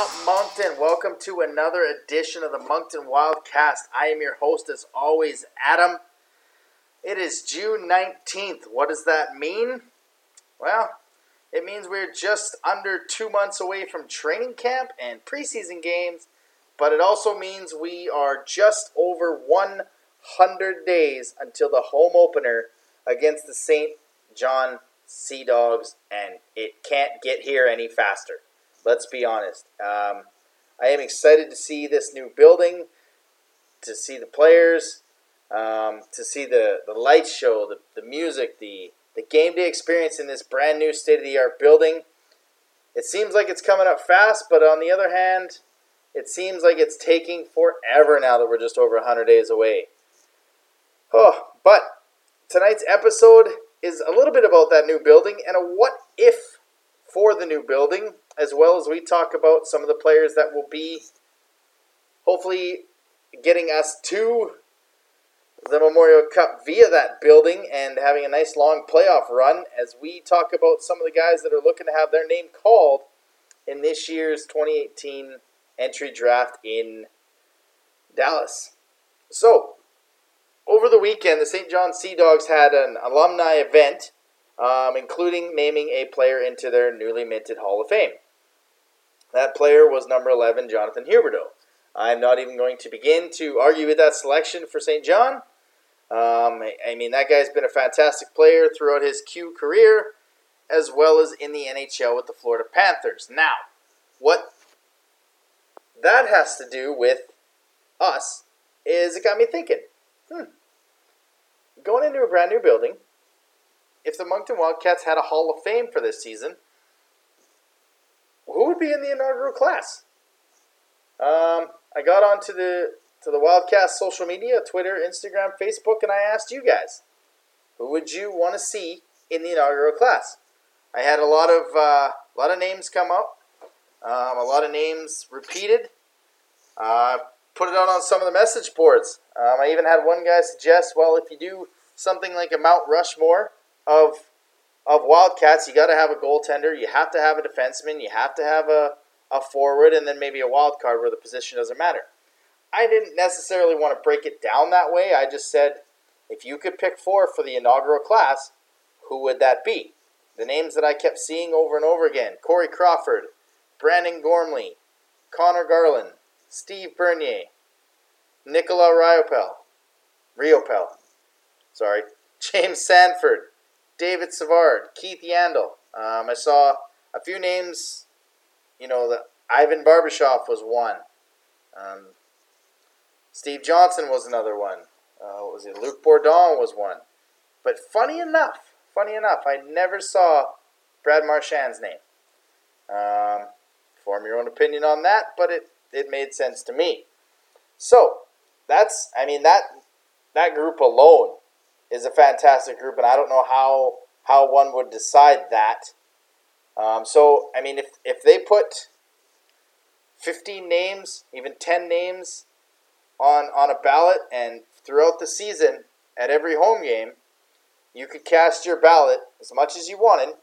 up, Moncton? Welcome to another edition of the Moncton Wildcast. I am your host, as always, Adam. It is June 19th. What does that mean? Well, it means we're just under 2 months away from training camp and preseason games, but it also means we are just over 100 days until the home opener against the St. John Sea Dogs, and it can't get here any faster. Let's be honest. I am excited to see this new building, to see the players, to see the light show, the music, the game day experience in this brand new state-of-the-art building. It seems like it's coming up fast, but on the other hand, it seems like it's taking forever now that we're just over 100 days away. But tonight's episode is a little bit about that new building and a what-if for the new building, as well as we talk about some of the players that will be hopefully getting us to the Memorial Cup via that building and having a nice long playoff run, as we talk about some of the guys that are looking to have their name called in this year's 2018 entry draft in Dallas. So, over the weekend, the St. John Sea Dogs had an alumni event, including naming a player into their newly minted Hall of Fame. That player was number 11, Jonathan Huberdeau. I'm not even going to begin to argue with that selection for St. John. I mean, that guy's been a fantastic player throughout his Q career, as well as in the NHL with the Florida Panthers. Now, what that has to do with us is it got me thinking, going into a brand new building, if the Moncton Wildcats had a Hall of Fame for this season, who would be in the inaugural class? I got onto the Wildcats social media, Twitter, Instagram, Facebook, and I asked you guys, who would you want to see in the inaugural class? I had a lot of names come up, a lot of names repeated. Put it out on some of the message boards. I even had one guy suggest, well, if you do something like a Mount Rushmore of Wildcats, you got to have a goaltender, you have to have a defenseman, you have to have a forward, and then maybe a wild card where the position doesn't matter. I didn't necessarily want to break it down that way. I just said, if you could pick 4 for the inaugural class, who would that be? The names that I kept seeing over and over again: Corey Crawford, Brandon Gormley, Connor Garland, Steve Bernier, Nicola Riopel, James Sanford, David Savard, Keith Yandel. I saw a few names, Ivan Barbashev was one. Steve Johnson was another one. Luc Bourdon was one. But funny enough, I never saw Brad Marchand's name. Form your own opinion on that, but it made sense to me. So, that group alone is a fantastic group, and I don't know how one would decide that. If they put 15 names, even 10 names on a ballot, and throughout the season at every home game, you could cast your ballot as much as you wanted,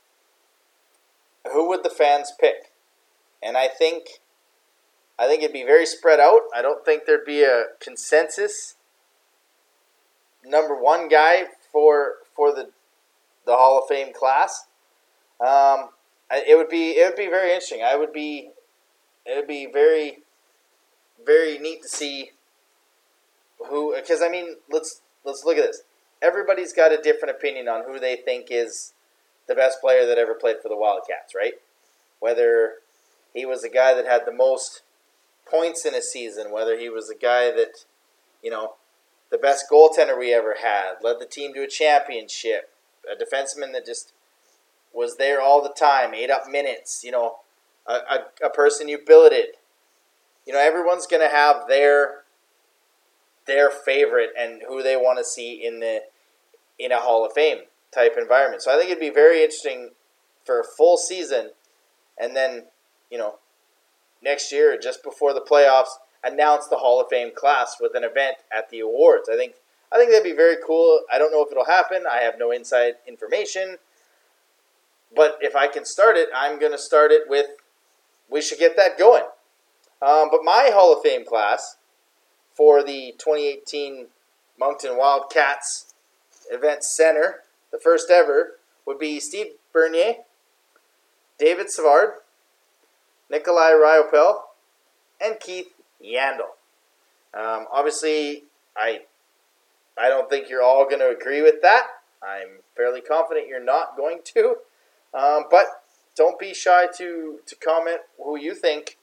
who would the fans pick? And I think it'd be very spread out. I don't think there'd be a consensus number 1 guy for the Hall of Fame class. It would be very interesting. It would be very, very neat to see who, because let's look at this. Everybody's got a different opinion on who they think is the best player that ever played for the Wildcats, right? Whether he was the guy that had the most points in a season, whether he was the guy that, the best goaltender we ever had, led the team to a championship, a defenseman that just was there all the time, ate up minutes, a person you billeted. Everyone's going to have their favorite and who they want to see in a Hall of Fame type environment. So I think it'd be very interesting for a full season, and then, next year, just before the playoffs, announce the Hall of Fame class with an event at the awards. I think that'd be very cool. I don't know if it'll happen. I have no inside information. But if I can start it, I'm going to start it with we should get that going. But my Hall of Fame class for the 2018 Moncton Wildcats Event Center, the first ever, would be Steve Bernier, David Savard, Nikolai Ryopel, and Keith Yandel. Obviously, I don't think you're all going to agree with that. I'm fairly confident you're not going to. But don't be shy to comment who you think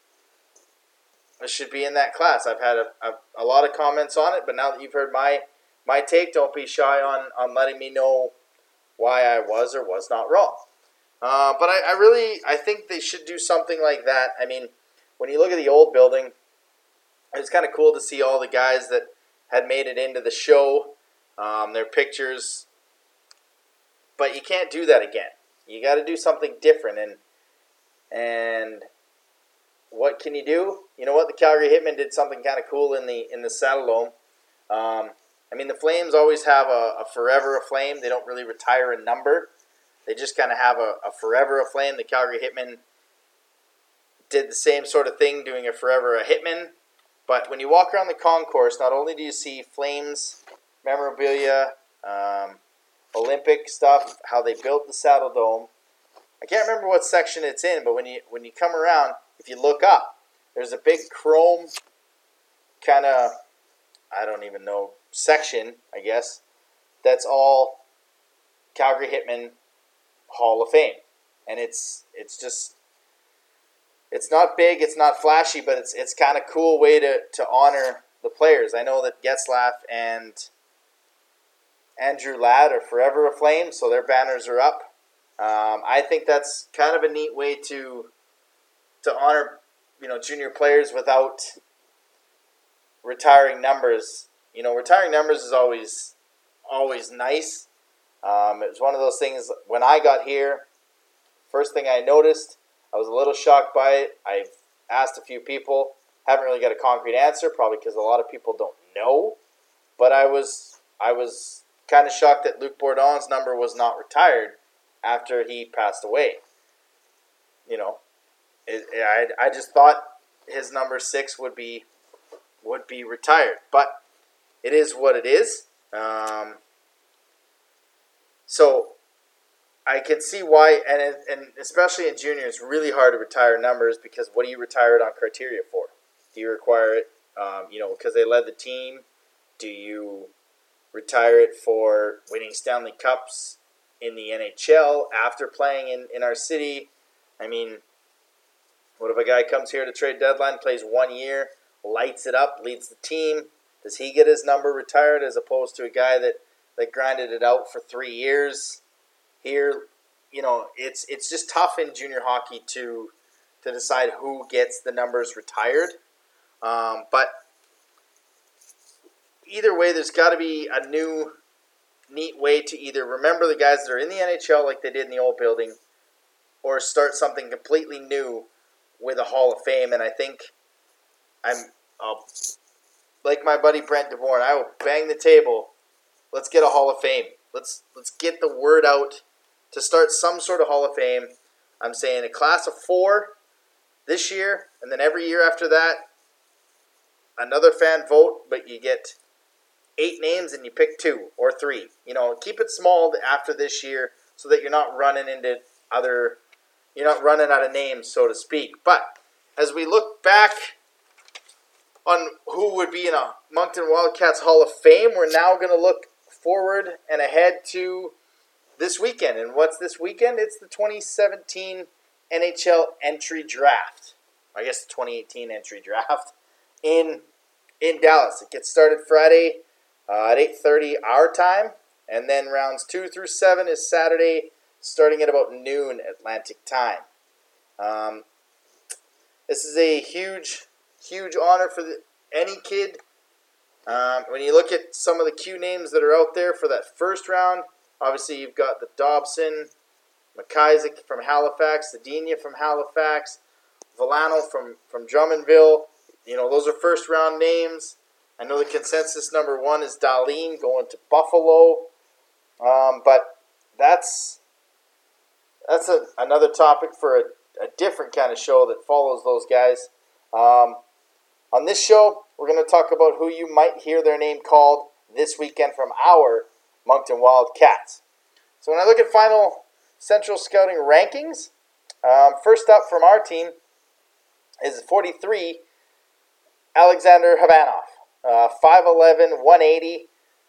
should be in that class. I've had a lot of comments on it, but now that you've heard my take, don't be shy on letting me know why I was or was not wrong. But I think they should do something like that. I mean, when you look at the old building, it's kind of cool to see all the guys that had made it into the show, their pictures. But you can't do that again. You got to do something different. And what can you do? You know what? The Calgary Hitmen did something kind of cool in the Saddledome. I mean, the Flames always have a Forever a Flame. They don't really retire a number. They just kind of have a Forever a Flame. The Calgary Hitmen did the same sort of thing, doing a Forever a Hitman. But when you walk around the concourse, not only do you see Flames memorabilia, Olympic stuff, how they built the Saddledome. I can't remember what section it's in, but when you come around, if you look up, there's a big chrome kind of, I don't even know, section, I guess, that's all Calgary Hitmen Hall of Fame. And it's just, it's not big, it's not flashy, but it's kind of cool way to honor the players. I know that Getzlaf and Andrew Ladd are Forever a Flame, so their banners are up. I think that's kind of a neat way to honor, junior players without retiring numbers. Retiring numbers is always nice. It was one of those things, when I got here, first thing I noticed, I was a little shocked by it. I've asked a few people, haven't really got a concrete answer, probably because a lot of people don't know. But I was kind of shocked that Luc Bourdon's number was not retired after he passed away. I just thought his number 6 would be retired, but it is what it is. So I can see why, and especially in junior, it's really hard to retire numbers, because what do you retire it on criteria for? Do you require it, because they led the team? Do you retire it for winning Stanley Cups in the NHL after playing in our city? I mean, what if a guy comes here to trade deadline, plays 1 year, lights it up, leads the team? Does he get his number retired, as opposed to a guy that grinded it out for 3 years? Here, it's just tough in junior hockey to decide who gets the numbers retired. But either way, there's got to be a new, neat way to either remember the guys that are in the NHL like they did in the old building, or start something completely new with a Hall of Fame. And I think like my buddy Brent DeBourne, I will bang the table. Let's get a Hall of Fame. Let's get the word out to start some sort of Hall of Fame. I'm saying a class of 4 this year, and then every year after that, another fan vote, but you get 8 names and you pick 2 or 3. Keep it small after this year, so that you're not running out of names, so to speak. But as we look back on who would be in a Moncton Wildcats Hall of Fame, we're now going to look forward and ahead to this weekend. And what's this weekend? It's the 2017 NHL entry draft. I guess the 2018 entry draft in Dallas. It gets started Friday at 8:30 our time, and then rounds 2 through 7 is Saturday, starting at about noon Atlantic time. This is a huge honor for any kid. When you look at some of the Q names that are out there for that first round, obviously you've got the Dobson, McIsaac from Halifax, Zadina from Halifax, Villano from Drummondville. Those are first round names. I know the consensus number 1 is Dahlin going to Buffalo. But that's another topic for a different kind of show that follows those guys. On this show, we're going to talk about who you might hear their name called this weekend from our Moncton Wildcats. So when I look at final Central Scouting rankings, first up from our team is 43, Alexander Havanoff. 5'11", 180.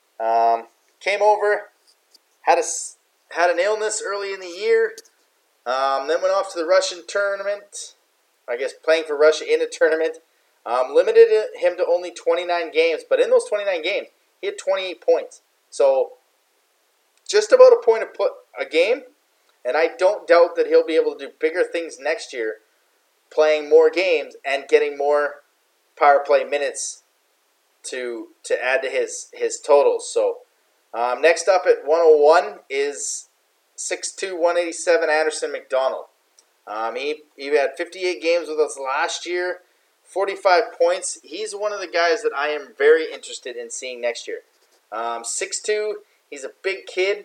Came over, had an illness early in the year, then went off to the Russian tournament, I guess playing for Russia in a tournament. Limited him to only 29 games, but in those 29 games, he had 28 points. So just about a point a game, and I don't doubt that he'll be able to do bigger things next year, playing more games and getting more power play minutes to add to his totals. So next up at 101 is 6'2", 187 Anderson McDonald. He had 58 games with us last year, 45 points. He's one of the guys that I am very interested in seeing next year. 6'2", he's a big kid.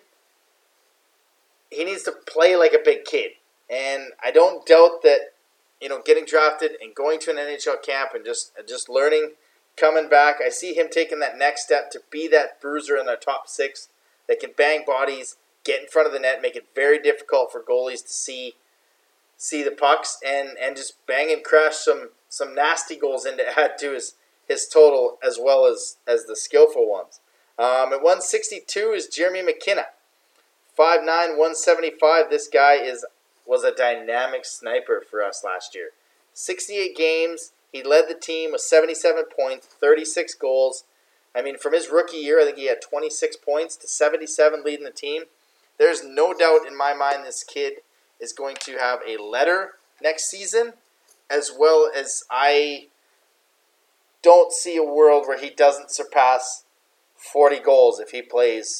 He needs to play like a big kid. And I don't doubt that, getting drafted and going to an NHL camp and just learning, coming back, I see him taking that next step to be that bruiser in their top six that can bang bodies, get in front of the net, make it very difficult for goalies to see the pucks, and just bang and crash some nasty goals in to add to his total as well as the skillful ones. At 162 is Jeremy McKenna. 5'9", 175. This guy was a dynamic sniper for us last year. 68 games. He led the team with 77 points, 36 goals. I mean, from his rookie year, I think he had 26 points to 77 leading the team. There's no doubt in my mind this kid is going to have a letter next season, as well as I don't see a world where he doesn't surpass 40 goals if he plays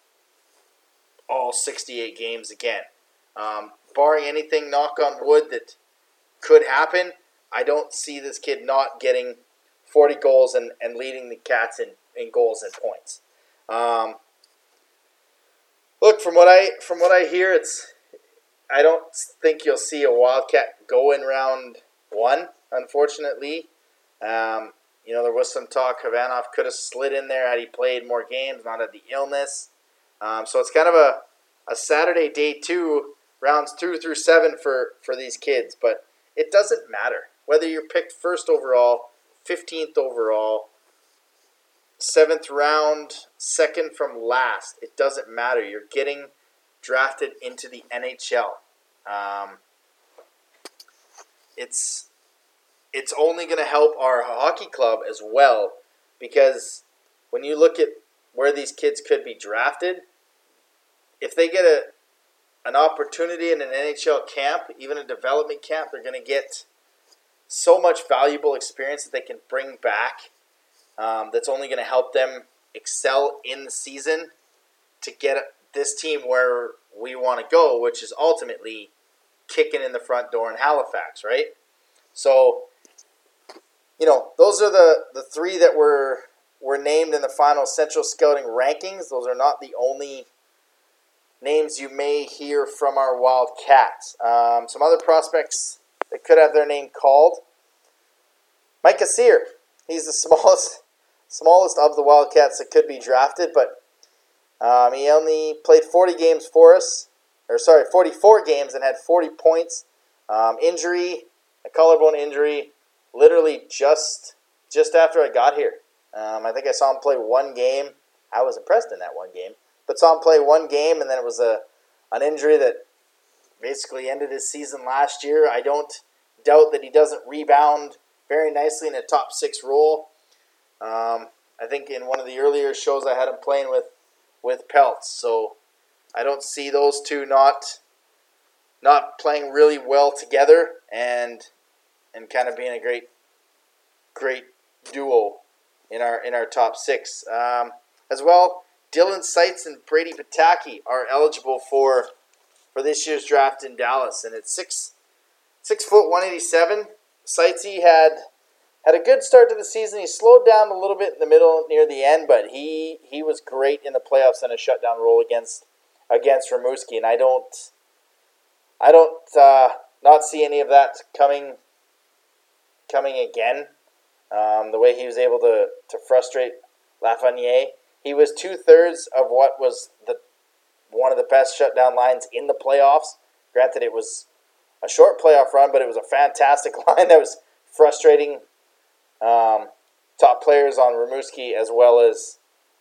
all 68 games again. Barring anything, knock on wood, that could happen, I don't see this kid not getting 40 goals and leading the Cats in goals and points. Look, from what I hear, I don't think you'll see a Wildcat go in round one, unfortunately. There was some talk Havanoff could have slid in there had he played more games, not had the illness. So it's kind of a Saturday day 2, rounds 2 through 7 for these kids. But it doesn't matter. Whether you're picked 1st overall, 15th overall, 7th round, 2nd from last, it doesn't matter. You're getting drafted into the NHL. It's only going to help our hockey club as well, because when you look at where these kids could be drafted, if they get an opportunity in an NHL camp, even a development camp, they're going to get so much valuable experience that they can bring back, that's only going to help them excel in the season to get this team where we want to go, which is ultimately kicking in the front door in Halifax, right? So, those are the 3 that were named in the final Central Scouting rankings. Those are not the only names you may hear from our Wildcats. Some other prospects that could have their name called. Micah Sear. He's the smallest of the Wildcats that could be drafted, but he only played 44 games and had 40 points. Injury, a collarbone injury, literally just after I got here. I think I saw him play one game. I was impressed in that one game, but saw him play one game, and then it was an injury that basically ended his season last year. I don't doubt that he doesn't rebound very nicely in a top 6 role. I think in one of the earlier shows I had him playing with Peltz, so I don't see those two not playing really well together and kind of being a great duo in our top 6. As well, Dylan Seitz and Brady Pataki are eligible for this year's draft in Dallas, and at 6', 187, Seitzy had a good start to the season. He slowed down a little bit in the middle near the end, but he was great in the playoffs in a shutdown role against Rimouski, and I don't not see any of that coming again. The way he was able to frustrate Lafreniere. He was 2/3 of what was one of the best shutdown lines in the playoffs. Granted, it was a short playoff run, but it was a fantastic line that was frustrating top players on Rimouski as well as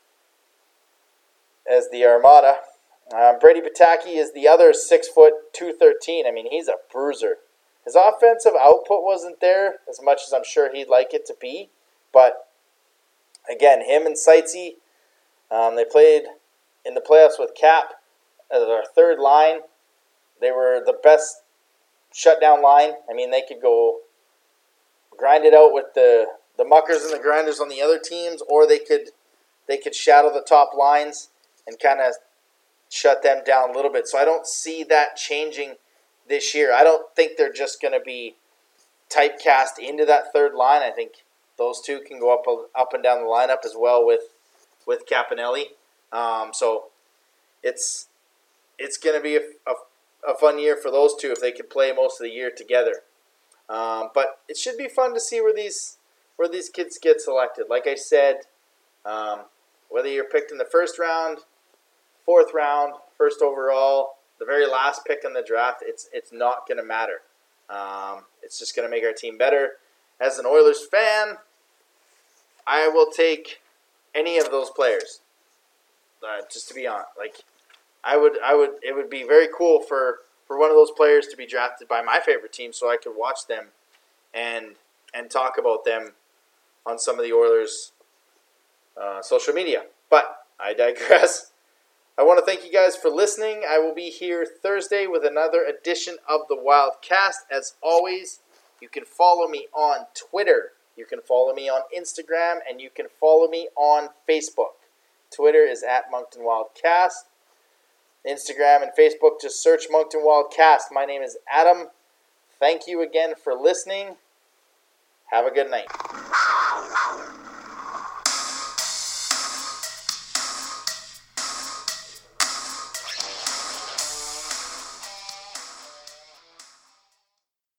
the Armada. Brady Pataki is the other 6 foot 213. I mean, he's a bruiser. His offensive output wasn't there as much as I'm sure he'd like it to be. But, again, him and Sightsey, they played in the playoffs with Cap as our third line. They were the best shutdown line. I mean, they could go grind it out with the muckers and the grinders on the other teams, or they could shadow the top lines and kind of shut them down a little bit. So I don't see that changing this year. I don't think they're just going to be typecast into that third line. I think those two can go up and down the lineup as well with Campanelli. So it's going to be a fun year for those two if they can play most of the year together. But it should be fun to see where these kids get selected. Like I said, whether you're picked in the first round, fourth round, first overall, the very last pick in the draft, it's not going to matter. It's just going to make our team better. As an Oilers fan, I will take any of those players. Just to be honest, it would be very cool for one of those players to be drafted by my favorite team, so I could watch them and talk about them on some of the Oilers' social media. But I digress. I want to thank you guys for listening. I will be here Thursday with another edition of the Wildcast. As always, you can follow me on Twitter. You can follow me on Instagram, and you can follow me on Facebook. Twitter is at Moncton Wildcast. Instagram and Facebook, just search Moncton Wildcast. My name is Adam. Thank you again for listening. Have a good night.